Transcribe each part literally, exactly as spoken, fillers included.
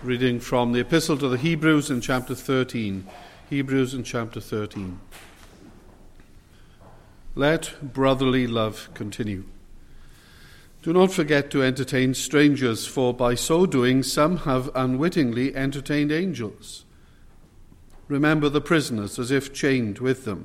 Reading from the Epistle to the Hebrews in chapter thirteen. Hebrews in chapter thirteen. Let brotherly love continue. Do not forget to entertain strangers, for by so doing some have unwittingly entertained angels. Remember the prisoners as if chained with them,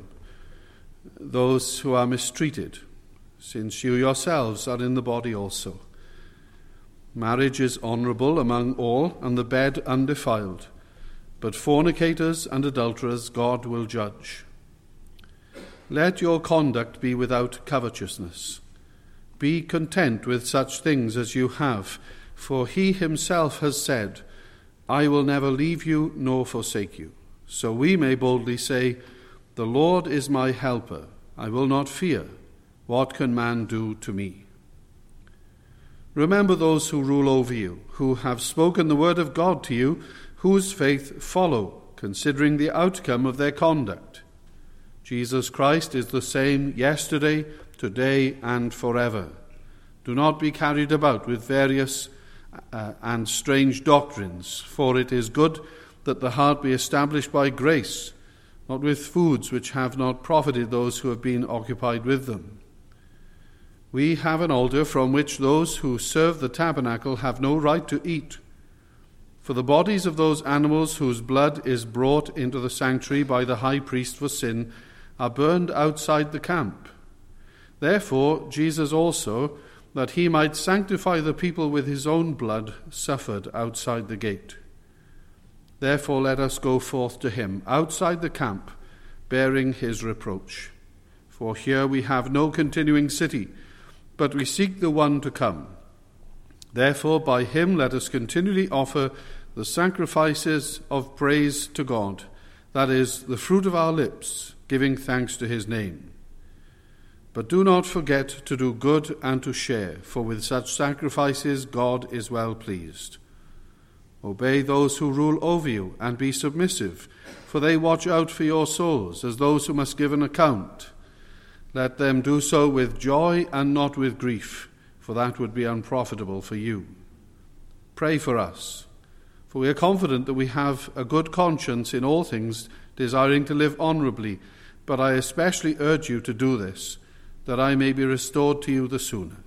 those who are mistreated, since you yourselves are in the body also. Marriage is honourable among all, and the bed undefiled. But fornicators and adulterers God will judge. Let your conduct be without covetousness. Be content with such things as you have, for he himself has said, I will never leave you nor forsake you. So we may boldly say, the Lord is my helper. I will not fear. What can man do to me? Remember those who rule over you, who have spoken the word of God to you, whose faith follow, considering the outcome of their conduct. Jesus Christ is the same yesterday, today, and forever. Do not be carried about with various uh, and strange doctrines, for it is good that the heart be established by grace, not with foods which have not profited those who have been occupied with them. We have an altar from which those who serve the tabernacle have no right to eat. For the bodies of those animals whose blood is brought into the sanctuary by the high priest for sin are burned outside the camp. Therefore Jesus also, that he might sanctify the people with his own blood, suffered outside the gate. Therefore let us go forth to him outside the camp, bearing his reproach. For here we have no continuing city, but we seek the one to come. Therefore by him let us continually offer the sacrifices of praise to God, that is, the fruit of our lips, giving thanks to his name. But do not forget to do good and to share, for with such sacrifices God is well pleased. Obey those who rule over you, and be submissive, for they watch out for your souls, as those who must give an account. Let them do so with joy and not with grief, for that would be unprofitable for you. Pray for us, for we are confident that we have a good conscience in all things, desiring to live honourably, but I especially urge you to do this, that I may be restored to you the sooner.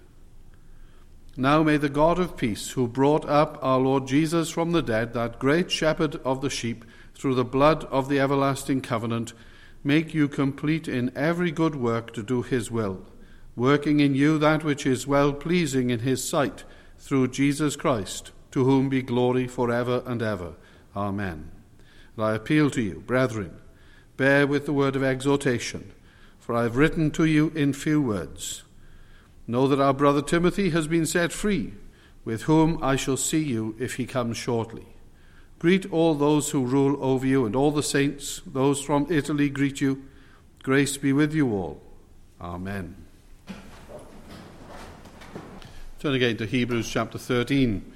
Now may the God of peace, who brought up our Lord Jesus from the dead, that great shepherd of the sheep, through the blood of the everlasting covenant, make you complete in every good work to do his will, working in you that which is well-pleasing in his sight, through Jesus Christ, to whom be glory for ever and ever. Amen. And I appeal to you, brethren, bear with the word of exhortation, for I have written to you in few words. Know that our brother Timothy has been set free, with whom I shall see you if he comes shortly. Greet all those who rule over you, and all the saints. Those from Italy greet you. Grace be with you all. Amen. Turn again to Hebrews chapter thirteen.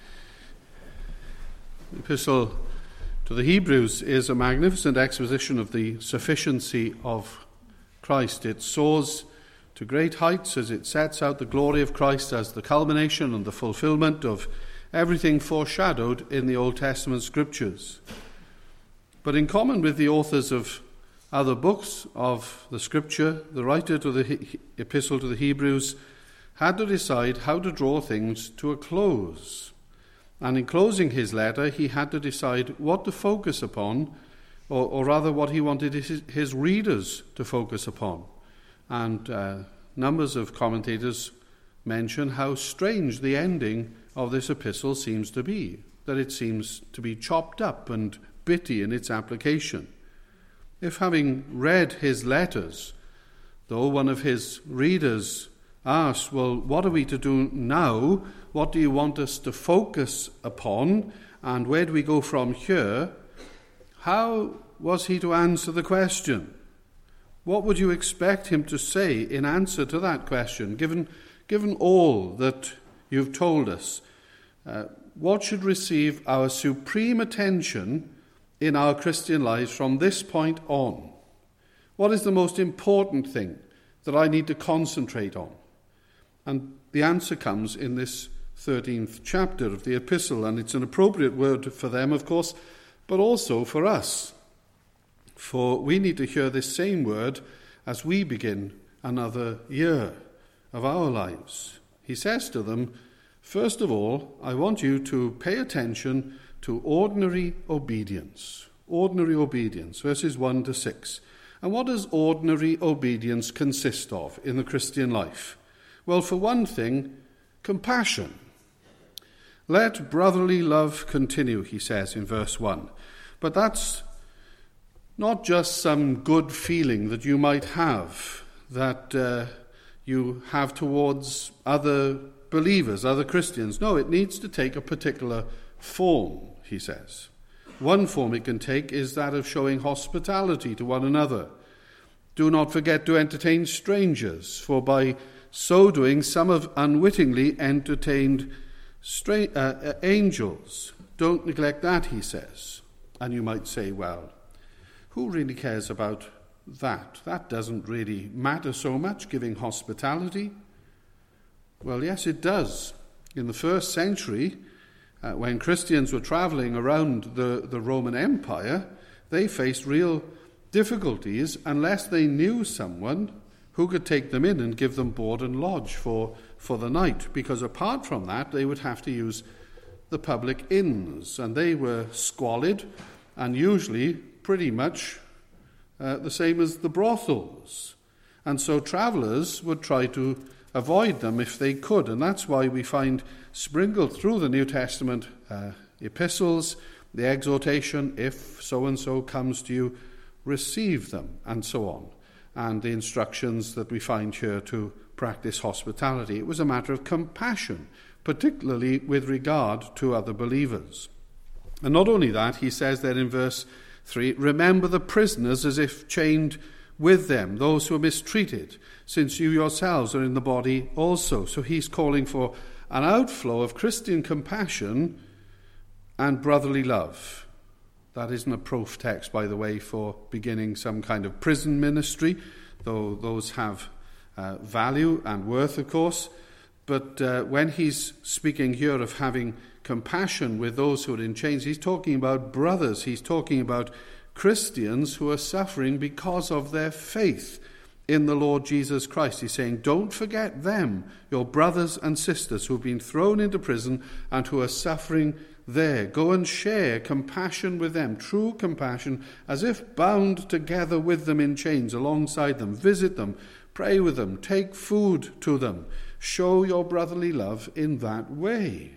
The epistle to the Hebrews is a magnificent exposition of the sufficiency of Christ. It soars to great heights as it sets out the glory of Christ as the culmination and the fulfillment of everything foreshadowed in the Old Testament scriptures. But in common with the authors of other books of the scripture, the writer to the he- epistle to the Hebrews had to decide how to draw things to a close. And in closing his letter, he had to decide what to focus upon, or, or rather what he wanted his, his readers to focus upon. And uh, numbers of commentators mention how strange the ending of this epistle seems to be, that it seems to be chopped up and bitty in its application. If having read his letters, though one of his readers asked, well, what are we to do now? What do you want us to focus upon? And where do we go from here? How was he to answer the question? What would you expect him to say in answer to that question, given, given all that you've told us? Uh, what should receive our supreme attention in our Christian lives from this point on? What is the most important thing that I need to concentrate on? And the answer comes in this thirteenth chapter of the epistle, and it's an appropriate word for them, of course, but also for us. For we need to hear this same word as we begin another year of our lives. He says to them, first of all, I want you to pay attention to ordinary obedience. Ordinary obedience, verses one to six. And what does ordinary obedience consist of in the Christian life? Well, for one thing, compassion. Let brotherly love continue, he says in verse one. But that's not just some good feeling that you might have, that uh, you have towards other believers, other Christians. No, it needs to take a particular form, he says. One form it can take is that of showing hospitality to one another. Do not forget to entertain strangers, for by so doing some have unwittingly entertained stra- uh, angels. Don't neglect that, he says. And you might say, well, who really cares about that? That doesn't really matter so much, giving hospitality. Well, yes, it does. In the first century, uh, when Christians were traveling around the, the Roman Empire, they faced real difficulties unless they knew someone who could take them in and give them board and lodge for, for the night, because apart from that, they would have to use the public inns, and they were squalid and usually pretty much uh, the same as the brothels. And so travellers would try to avoid them if they could, and that's why we find sprinkled through the New Testament uh, epistles the exhortation, if so-and-so comes to you, receive them, and so on, and the instructions that we find here to practice hospitality. It was a matter of compassion, particularly with regard to other believers. And not only that, he says there in verse three, remember the prisoners as if chained with them, those who are mistreated, since you yourselves are in the body also. So he's calling for an outflow of Christian compassion and brotherly love. That isn't a proof text, by the way, for beginning some kind of prison ministry, though those have uh, value and worth, of course. But uh, when he's speaking here of having compassion with those who are in chains, he's talking about brothers. He's talking about Christians who are suffering because of their faith in the Lord Jesus Christ. He's saying, don't forget them, your brothers and sisters who have been thrown into prison and who are suffering there. Go and share compassion with them, true compassion, as if bound together with them in chains alongside them. Visit them, pray with them, take food to them. Show your brotherly love in that way.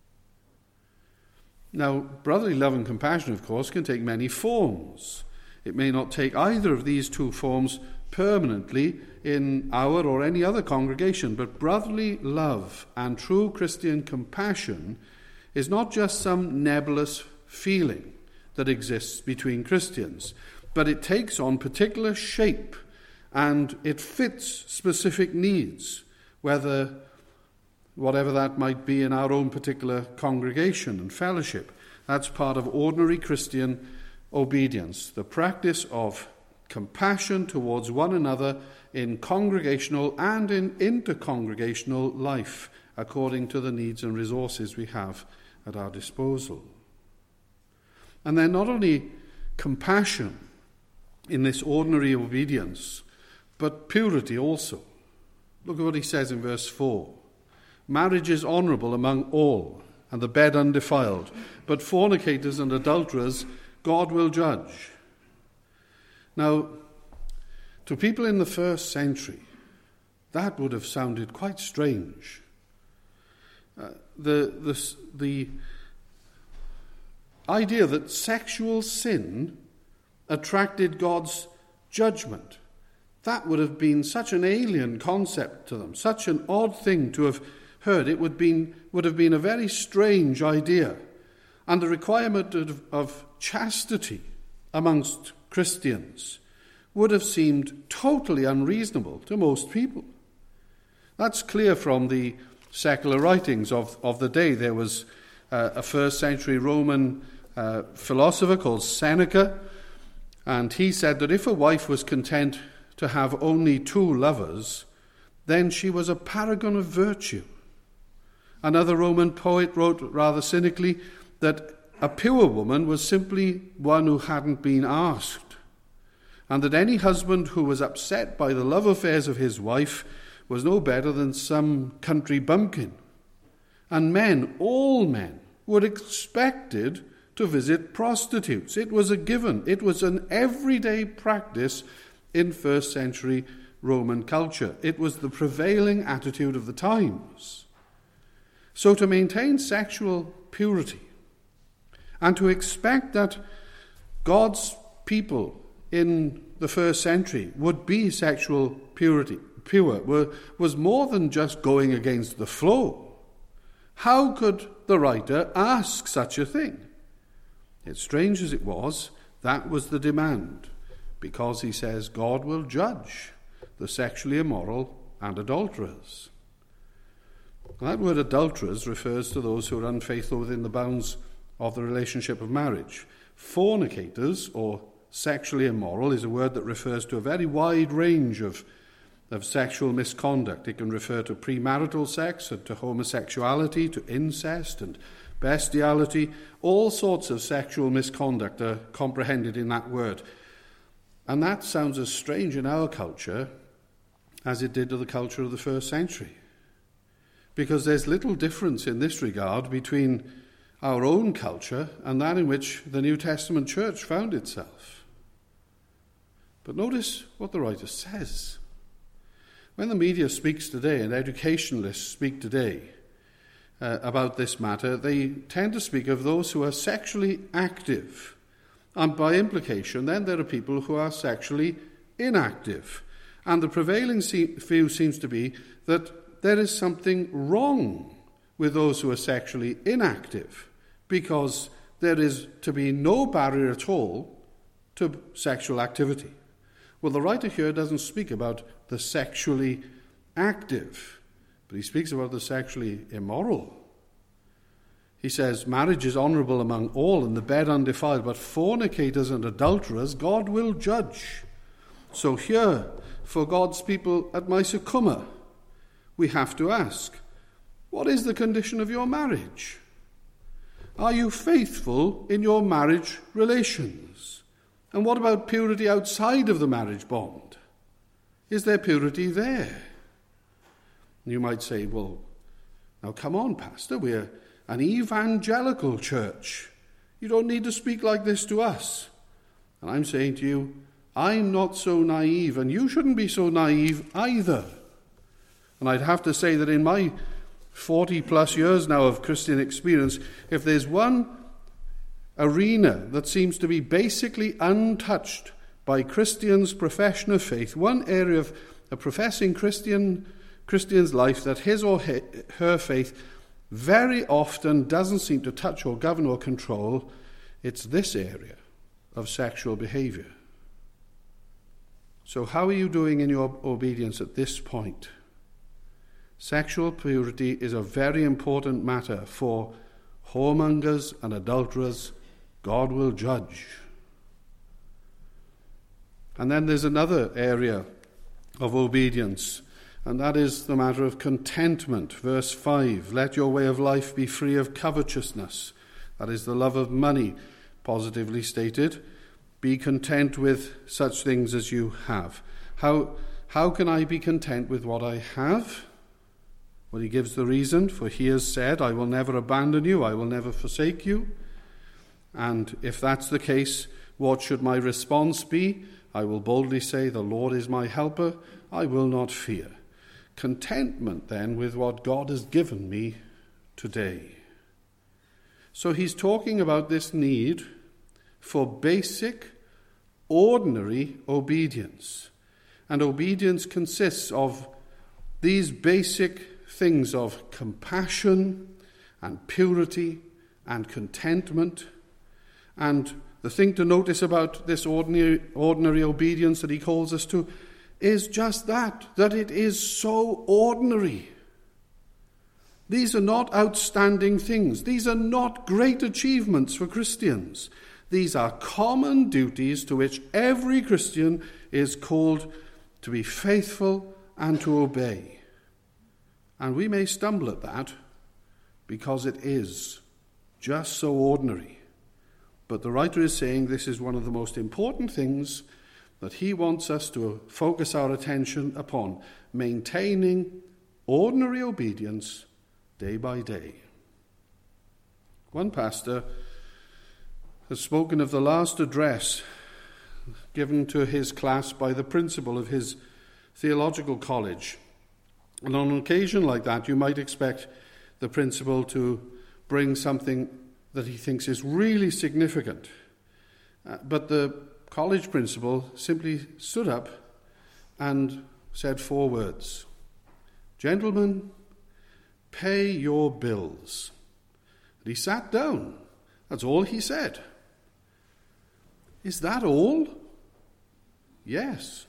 Now, brotherly love and compassion, of course, can take many forms. It may not take either of these two forms permanently in our or any other congregation, but brotherly love and true Christian compassion is not just some nebulous feeling that exists between Christians, but it takes on particular shape and it fits specific needs, whether whatever that might be in our own particular congregation and fellowship. That's part of ordinary Christian obedience, the practice of compassion towards one another in congregational and in intercongregational life, according to the needs and resources we have at our disposal. And then not only compassion in this ordinary obedience, but purity also. Look at what he says in verse four. Marriage is honourable among all, and the bed undefiled, but fornicators and adulterers God will judge. Now, to people in the first century, that would have sounded quite strange. Uh, the, the, the idea that sexual sin attracted God's judgment, that would have been such an alien concept to them, such an odd thing to have heard. It would, been, would have been a very strange idea. And the requirement of, of chastity amongst Christians would have seemed totally unreasonable to most people. That's clear from the secular writings of, of the day. There was uh, a first century Roman uh, philosopher called Seneca, and he said that if a wife was content to have only two lovers, then she was a paragon of virtue. Another Roman poet wrote rather cynically that a pure woman was simply one who hadn't been asked, and that any husband who was upset by the love affairs of his wife was no better than some country bumpkin. And men, all men, were expected to visit prostitutes. It was a given. It was an everyday practice in first century Roman culture. It was the prevailing attitude of the times. So to maintain sexual purity and to expect that God's people in the first century would be sexual purity, pure, were, was more than just going against the flow. How could the writer ask such a thing? It's strange as it was, that was the demand, because he says God will judge the sexually immoral and adulterers. That word adulterers refers to those who are unfaithful within the bounds of the relationship of marriage. Fornicators, or sexually immoral, is a word that refers to a very wide range of, of sexual misconduct. It can refer to premarital sex and to homosexuality, to incest and bestiality. All sorts of sexual misconduct are comprehended in that word. And that sounds as strange in our culture as it did to the culture of the first century. Because there's little difference in this regard between our own culture and that in which the New Testament church found itself. But notice what the writer says. When the media speaks today and educationalists speak today uh, about this matter, they tend to speak of those who are sexually active. And by implication, then there are people who are sexually inactive. And the prevailing view seems to be that there is something wrong with those who are sexually inactive, because there is to be no barrier at all to sexual activity. Well, the writer here doesn't speak about the sexually active, but he speaks about the sexually immoral. He says, marriage is honourable among all and the bed undefiled, but fornicators and adulterers God will judge. So here, for God's people at Mysucuma, we have to ask, what is the condition of your marriage? Are you faithful in your marriage relations? And what about purity outside of the marriage bond? Is there purity there? You might say, well, now come on, Pastor, we're an evangelical church. You don't need to speak like this to us. And I'm saying to you, I'm not so naive, and you shouldn't be so naive either. And I'd have to say that in my forty plus years now of Christian experience, if there's one arena that seems to be basically untouched by Christians' profession of faith, one area of a professing Christian Christian's life that his or her faith very often doesn't seem to touch or govern or control, it's this area of sexual behavior. So how are you doing in your obedience at this point? Sexual purity is a very important matter for whoremongers and adulterers. God will judge. And then there's another area of obedience, and that is the matter of contentment. Verse five, let your way of life be free of covetousness. That is the love of money, positively stated. Be content with such things as you have. How, how can I be content with what I have? Well, he gives the reason, for he has said, I will never abandon you, I will never forsake you. And if that's the case, what should my response be? I will boldly say, the Lord is my helper, I will not fear. Contentment, then, with what God has given me today. So he's talking about this need for basic, ordinary obedience. And obedience consists of these basic things of compassion and purity and contentment. And the thing to notice about this ordinary, ordinary obedience that he calls us to is just that, that it is so ordinary. These are not outstanding things. These are not great achievements for Christians. These are common duties to which every Christian is called to be faithful and to obey. And we may stumble at that because it is just so ordinary. But the writer is saying this is one of the most important things that he wants us to focus our attention upon, maintaining ordinary obedience day by day. One pastor has spoken of the last address given to his class by the principal of his theological college. And on an occasion like that, you might expect the principal to bring something that he thinks is really significant. Uh, but the college principal simply stood up and said four words: "Gentlemen, pay your bills." And he sat down. That's all he said. Is that all? Yes.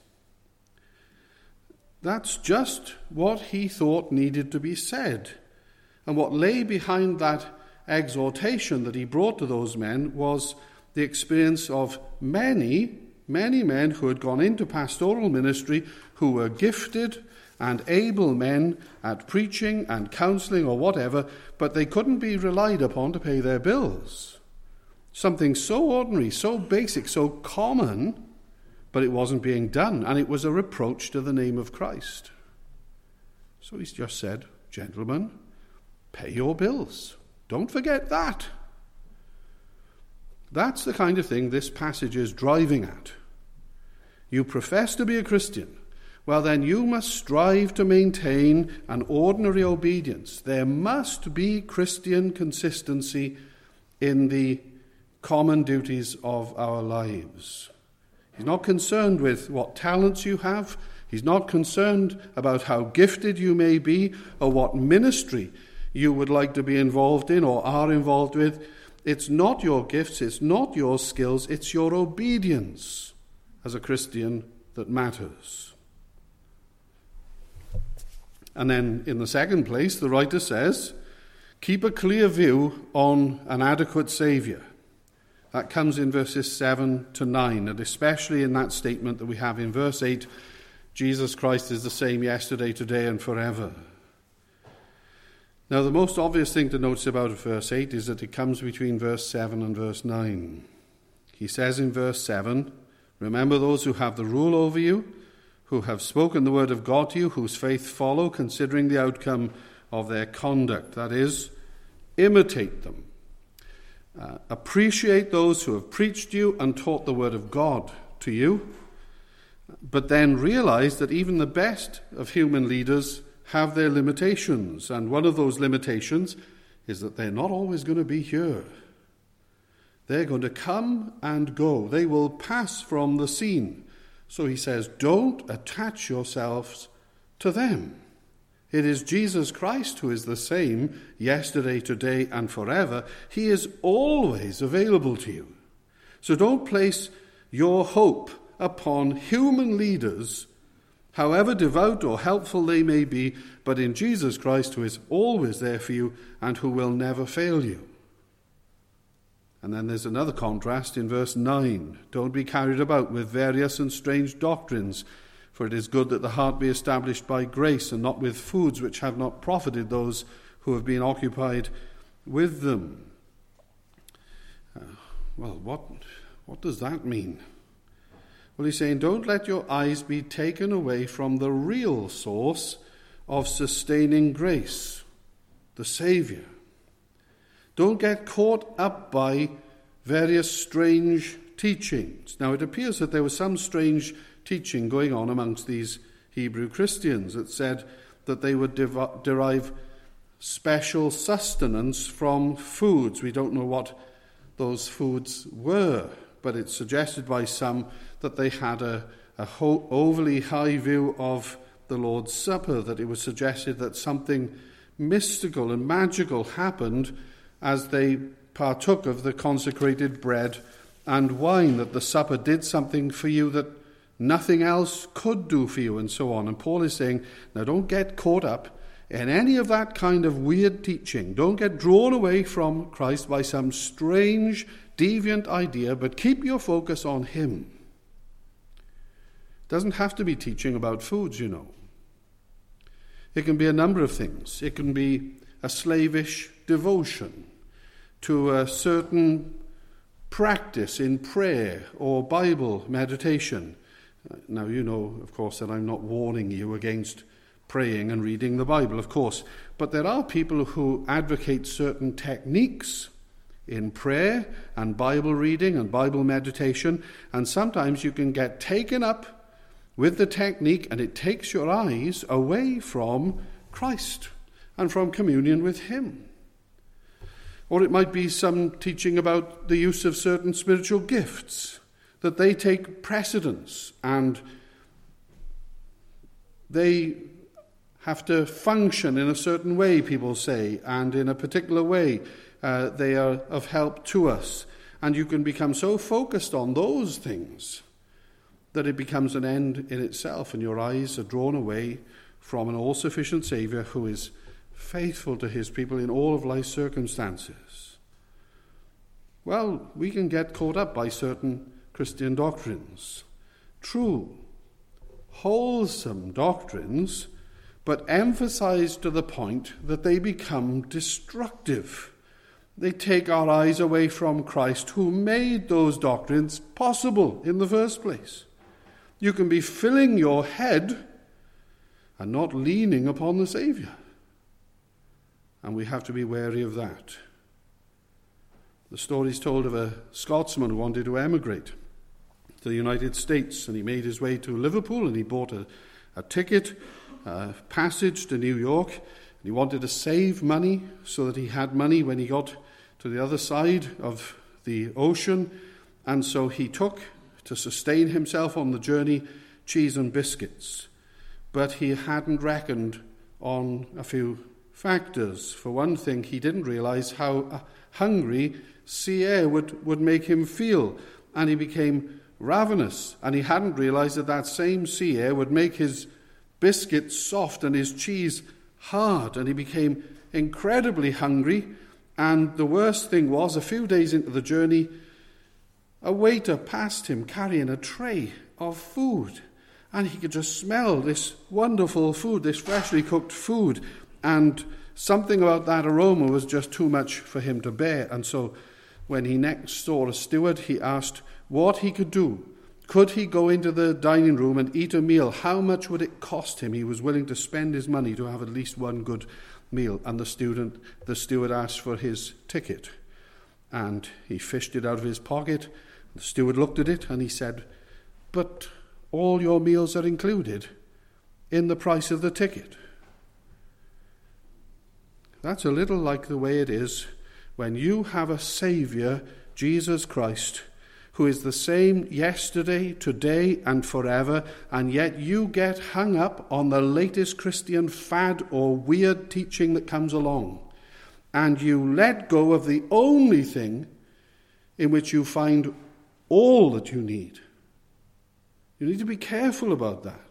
That's just what he thought needed to be said. And what lay behind that exhortation that he brought to those men was the experience of many, many men who had gone into pastoral ministry, who were gifted and able men at preaching and counseling or whatever, but they couldn't be relied upon to pay their bills. Something so ordinary, so basic, so common, but it wasn't being done, and it was a reproach to the name of Christ. So he's just said, "Gentlemen, pay your bills. Don't forget that." That's the kind of thing this passage is driving at. You profess to be a Christian. Well, then you must strive to maintain an ordinary obedience. There must be Christian consistency in the common duties of our lives. He's not concerned with what talents you have. He's not concerned about how gifted you may be or what ministry you would like to be involved in or are involved with. It's not your gifts, it's not your skills, it's your obedience as a Christian that matters. And then in the second place, the writer says, keep a clear view on an adequate Saviour. That comes in verses seven to nine, and especially in that statement that we have in verse eight, Jesus Christ is the same yesterday, today, and forever. Now, the most obvious thing to notice about verse eight is that it comes between verse seven and verse nine. He says in verse seven, remember those who have the rule over you, who have spoken the word of God to you, whose faith follow, considering the outcome of their conduct. That is, imitate them. Uh, appreciate those who have preached you and taught the word of God to you, but then realize that even the best of human leaders have their limitations, and one of those limitations is that they're not always going to be here. They're going to come and go. They will pass from the scene. So he says, don't attach yourselves to them. It is Jesus Christ who is the same yesterday, today, and forever. He is always available to you. So don't place your hope upon human leaders, however devout or helpful they may be, but in Jesus Christ, who is always there for you and who will never fail you. And then there's another contrast in verse nine. Don't be carried about with various and strange doctrines, for it is good that the heart be established by grace, and not with foods which have not profited those who have been occupied with them. Uh, well, what, what does that mean? Well, he's saying, don't let your eyes be taken away from the real source of sustaining grace, the Saviour. Don't get caught up by various strange teachings. Now, it appears that there was some strange teaching going on amongst these Hebrew Christians that said that they would dev- derive special sustenance from foods. We don't know what those foods were, but it's suggested by some that they had a, a ho- overly high view of the Lord's Supper, that it was suggested that something mystical and magical happened as they partook of the consecrated bread and wine, that the supper did something for you that nothing else could do for you, and so on. And Paul is saying, now don't get caught up in any of that kind of weird teaching. Don't get drawn away from Christ by some strange, deviant idea, but keep your focus on him. It doesn't have to be teaching about foods, you know. It can be a number of things. It can be a slavish devotion, to a certain practice in prayer or Bible meditation. Now, you know, of course, that I'm not warning you against praying and reading the Bible, of course, but there are people who advocate certain techniques in prayer and Bible reading and Bible meditation, and sometimes you can get taken up with the technique and it takes your eyes away from Christ and from communion with Him. Or it might be some teaching about the use of certain spiritual gifts, that they take precedence and they have to function in a certain way, people say, and in a particular way uh, they are of help to us. And you can become so focused on those things that it becomes an end in itself, and your eyes are drawn away from an all-sufficient Saviour who is faithful to His people in all of life's circumstances. Well, we can get caught up by certain Christian doctrines. True, wholesome doctrines, but emphasized to the point that they become destructive. They take our eyes away from Christ, who made those doctrines possible in the first place. You can be filling your head and not leaning upon the Saviour. And we have to be wary of that. The story is told of a Scotsman who wanted to emigrate to the United States, and he made his way to Liverpool, and he bought a, a ticket, a passage to New York, and he wanted to save money so that he had money when he got to the other side of the ocean, and so he took, to sustain himself on the journey, cheese and biscuits. But he hadn't reckoned on a few factors. For one thing, he didn't realize how hungry sea air would, would make him feel, and he became ravenous, and he hadn't realized that that same sea air would make his biscuits soft and his cheese hard, and he became incredibly hungry. And the worst thing was, a few days into the journey, a waiter passed him carrying a tray of food, and he could just smell this wonderful food, this freshly cooked food, and something about that aroma was just too much for him to bear. And so when he next saw a steward, he asked what he could do. Could he go into the dining room and eat a meal? How much would it cost him? He was willing to spend his money to have at least one good meal. And the student, the steward asked for his ticket, and he fished it out of his pocket. The steward looked at it and he said, "But all your meals are included in the price of the ticket." That's a little like the way it is when you have a Saviour, Jesus Christ, who is the same yesterday, today, and forever, and yet you get hung up on the latest Christian fad or weird teaching that comes along, and you let go of the only thing in which you find all that you need. You need to be careful about that.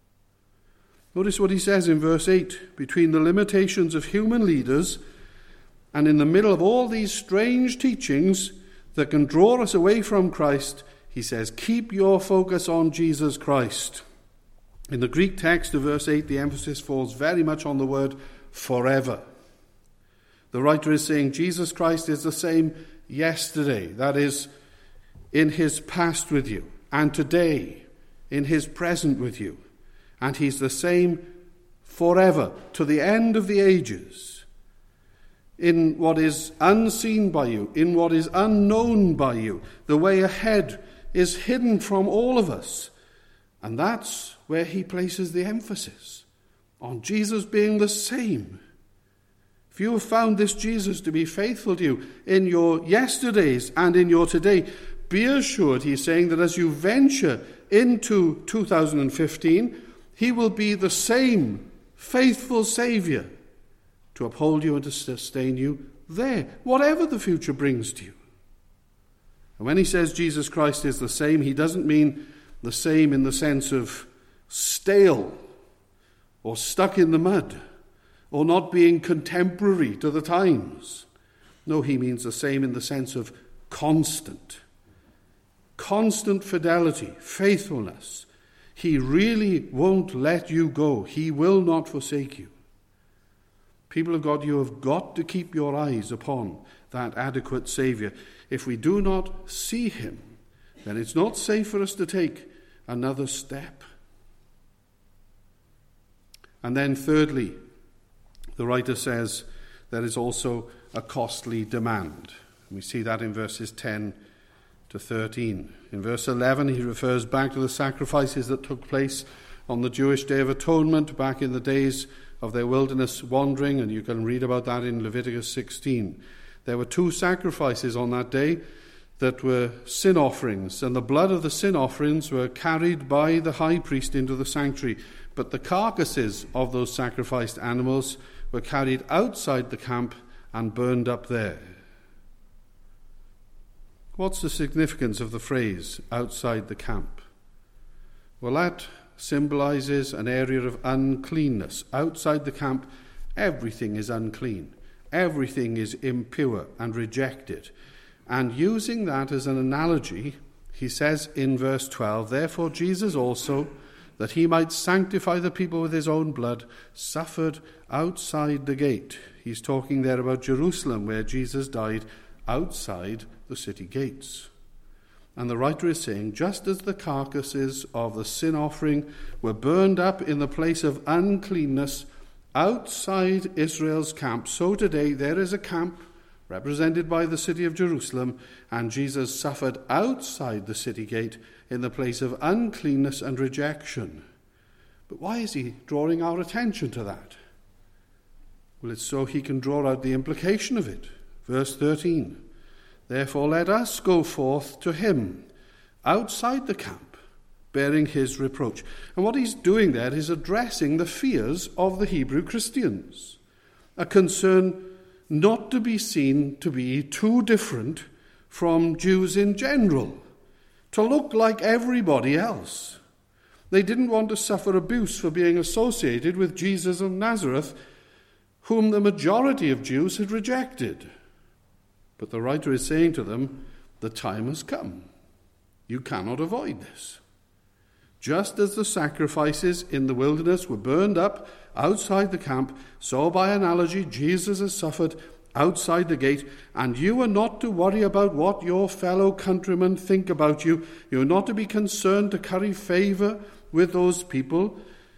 Notice what he says in verse eight. Between the limitations of human leaders and in the middle of all these strange teachings that can draw us away from Christ, he says, keep your focus on Jesus Christ. In the Greek text of verse eight, the emphasis falls very much on the word forever. The writer is saying Jesus Christ is the same yesterday, that is, in his past with you, and today, in his present with you. And he's the same forever, to the end of the ages. In what is unseen by you, in what is unknown by you, the way ahead is hidden from all of us. And that's where he places the emphasis, on Jesus being the same. If you have found this Jesus to be faithful to you in your yesterdays and in your today, be assured, he's saying, that as you venture into two thousand fifteen, he will be the same faithful Saviour to uphold you and to sustain you there, whatever the future brings to you. And when he says Jesus Christ is the same, he doesn't mean the same in the sense of stale or stuck in the mud or not being contemporary to the times. No, he means the same in the sense of constant. Constant fidelity, faithfulness. He really won't let you go. He will not forsake you. People of God, you have got to keep your eyes upon that adequate Saviour. If we do not see him, then it's not safe for us to take another step. And then thirdly, the writer says there is also a costly demand. We see that in verses ten to thirteen. In verse eleven, he refers back to the sacrifices that took place on the Jewish Day of Atonement back in the days of their wilderness wandering, and you can read about that in Leviticus sixteen. There were two sacrifices on that day that were sin offerings, and the blood of the sin offerings were carried by the high priest into the sanctuary, but the carcasses of those sacrificed animals were carried outside the camp and burned up there. What's the significance of the phrase, outside the camp? Well, that symbolizes an area of uncleanness. Outside the camp, everything is unclean. Everything is impure and rejected. And using that as an analogy, he says in verse twelve, therefore Jesus also, that he might sanctify the people with his own blood, suffered outside the gate. He's talking there about Jerusalem, where Jesus died outside the city gates. And the writer is saying, just as the carcasses of the sin offering were burned up in the place of uncleanness outside Israel's camp, so today there is a camp represented by the city of Jerusalem, and Jesus suffered outside the city gate in the place of uncleanness and rejection. But why is he drawing our attention to that? Well, it's so he can draw out the implication of it. Verse thirteen, therefore let us go forth to him outside the camp, bearing his reproach. And what he's doing there is addressing the fears of the Hebrew Christians, a concern not to be seen to be too different from Jews in general, to look like everybody else. They didn't want to suffer abuse for being associated with Jesus of Nazareth, whom the majority of Jews had rejected. But the writer is saying to them, the time has come. You cannot avoid this. Just as the sacrifices in the wilderness were burned up outside the camp, so by analogy Jesus has suffered outside the gate, and you are not to worry about what your fellow countrymen think about you. You are not to be concerned to curry favour with those people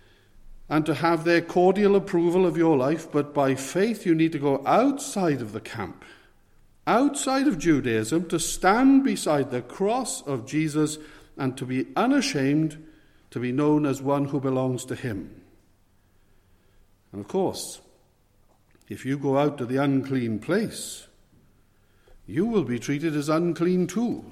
and to have their cordial approval of your life, but by faith you need to go outside of the camp, outside of Judaism, to stand beside the cross of Jesus and to be unashamed, to be known as one who belongs to him. And of course, if you go out to the unclean place, you will be treated as unclean too.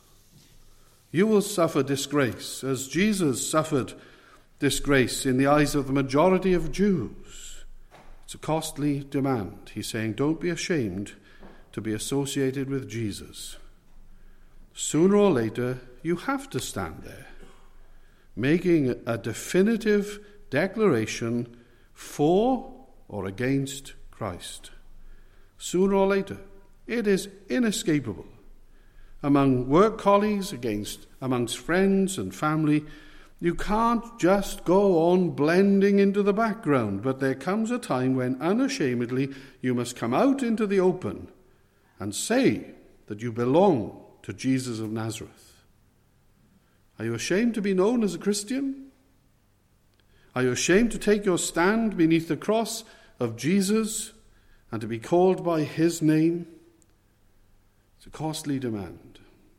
You will suffer disgrace, as Jesus suffered disgrace in the eyes of the majority of Jews. It's a costly demand. He's saying, don't be ashamed to be associated with Jesus. Sooner or later, you have to stand there, making a definitive declaration for or against Christ. Sooner or later, it is inescapable. Among work colleagues, against amongst friends and family, you can't just go on blending into the background, but there comes a time when unashamedly you must come out into the open and say that you belong to Jesus of Nazareth. Are you ashamed to be known as a Christian? Are you ashamed to take your stand beneath the cross of Jesus and to be called by his name? It's a costly demand.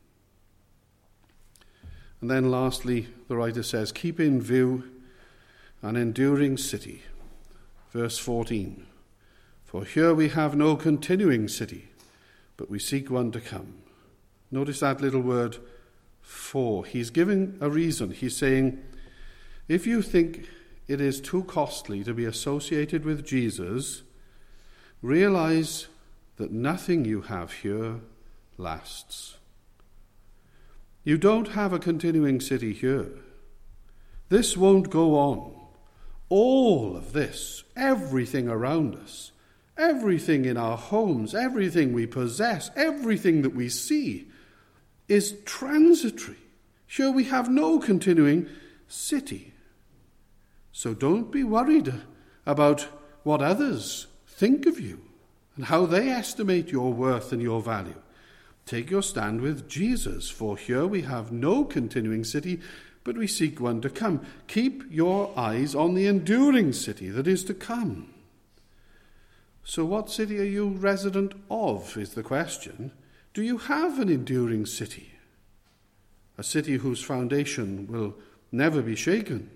And then lastly, the writer says, keep in view an enduring city. Verse fourteen, for here we have no continuing city, but we seek one to come. Notice that little word, for. He's giving a reason. He's saying, if you think it is too costly to be associated with Jesus, realize that nothing you have here lasts. You don't have a continuing city here. This won't go on. All of this, everything around us, everything in our homes, everything we possess, everything that we see is transitory. Sure, we have no continuing city. So don't be worried about what others think of you and how they estimate your worth and your value. Take your stand with Jesus, for here we have no continuing city, but we seek one to come. Keep your eyes on the enduring city that is to come. So what city are you resident of, is the question. Do you have an enduring city? A city whose foundation will never be shaken?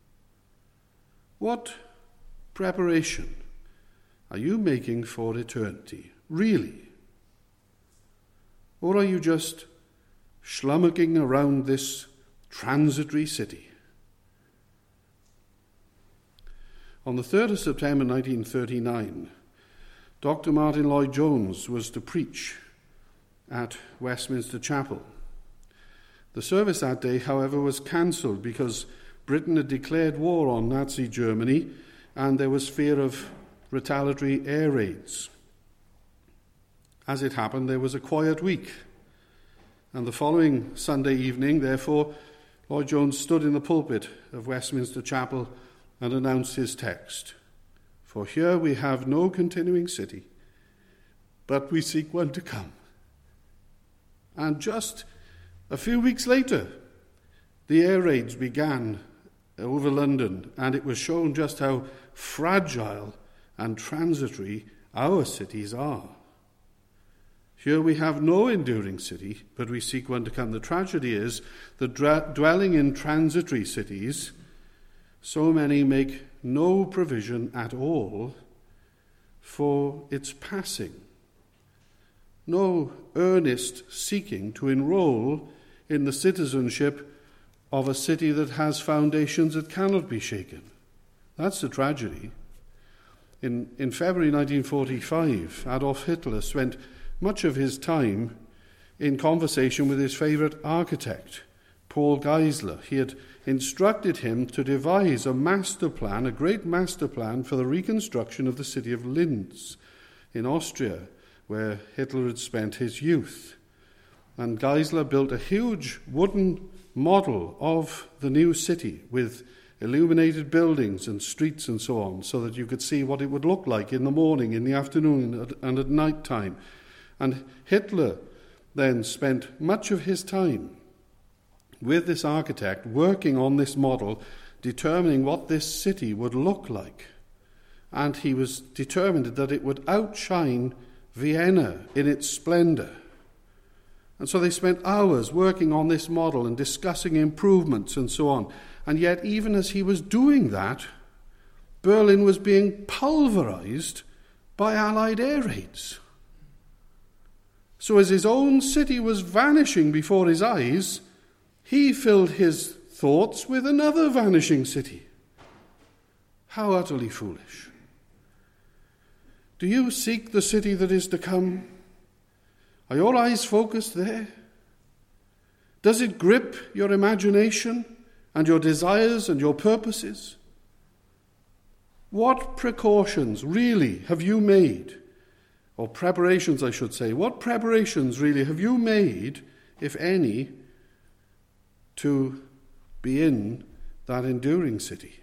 What preparation are you making for eternity, really? Or are you just schlummoxing around this transitory city? On the third of September nineteen thirty-nine, Doctor Martin Lloyd-Jones was to preach at Westminster Chapel. The service that day, however, was cancelled because Britain had declared war on Nazi Germany and there was fear of retaliatory air raids. As it happened, there was a quiet week, and the following Sunday evening, therefore, Lloyd-Jones stood in the pulpit of Westminster Chapel and announced his text. For here we have no continuing city, but we seek one to come. And just a few weeks later, the air raids began over London, and it was shown just how fragile and transitory our cities are. Here we have no enduring city, but we seek one to come. The tragedy is that dra- dwelling in transitory cities, so many make no provision at all for its passing. No earnest seeking to enroll in the citizenship of a city that has foundations that cannot be shaken. That's the tragedy. In, in February nineteen forty-five, Adolf Hitler spent much of his time in conversation with his favourite architect, Paul Geisler. He had instructed him to devise a master plan, a great master plan for the reconstruction of the city of Linz in Austria, where Hitler had spent his youth. And Geisler built a huge wooden model of the new city with illuminated buildings and streets and so on, so that you could see what it would look like in the morning, in the afternoon, and at night time. And Hitler then spent much of his time with this architect working on this model, determining what this city would look like. And he was determined that it would outshine Vienna in its splendor. And so they spent hours working on this model and discussing improvements and so on. And yet, even as he was doing that, Berlin was being pulverized by Allied air raids. So as his own city was vanishing before his eyes, he filled his thoughts with another vanishing city. How utterly foolish. Do you seek the city that is to come? Are your eyes focused there? Does it grip your imagination and your desires and your purposes? What precautions really have you made, or preparations I should say, what preparations really have you made, if any, to be in that enduring city?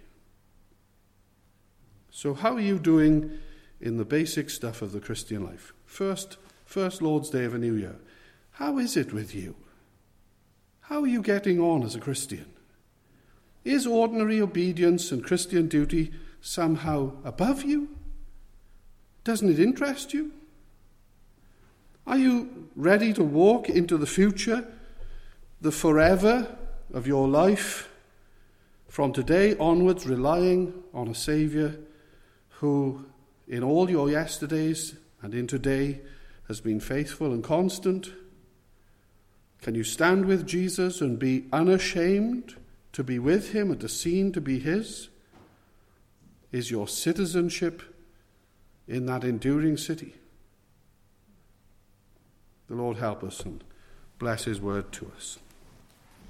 So how are you doing in the basic stuff of the Christian life? First, first Lord's Day of a new year. How is it with you? How are you getting on as a Christian? Is ordinary obedience and Christian duty somehow above you? Doesn't it interest you? Are you ready to walk into the future, the forever of your life, from today onwards relying on a Saviour who, in all your yesterdays and in today, has been faithful and constant? Can you stand with Jesus and be unashamed to be with him and to seem to be his? Is your citizenship in that enduring city? The Lord help us and bless his word to us.